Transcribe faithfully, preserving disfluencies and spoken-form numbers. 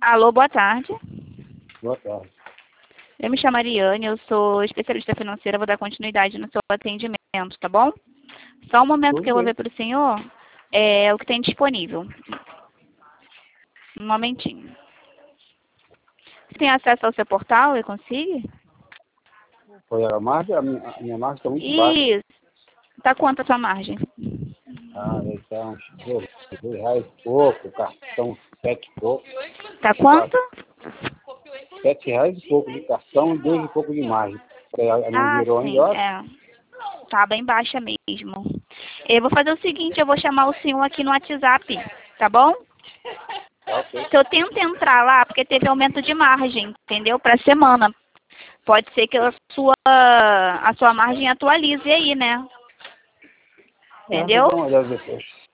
Alô, boa tarde. Boa tarde. Eu me chamo Ariane, eu sou especialista financeira, vou dar continuidade no seu atendimento, tá bom? Só um momento Tudo que eu vou bem. ver para o senhor é, o que tem disponível. Um momentinho. Você tem acesso ao seu portal, eu consigo? Foi a margem, a minha, a minha margem está muito baixa. Isso. Tá quanto a sua margem? Ah, está uns dois, dois reais e pouco, cartão sete e pouco. Tá quanto? Sete reais e pouco de cartão e dois e pouco de margem. Ela não Ah, virou ainda, sim, ó. é. Tá bem baixa mesmo. Eu vou fazer o seguinte, eu vou chamar o senhor aqui no WhatsApp, tá bom? Tá ok. Se eu tento entrar lá, porque teve aumento de margem, entendeu? Para semana. Pode ser que a sua, a sua margem atualize aí, né? É, vou Entendeu? dar uma olhada depois.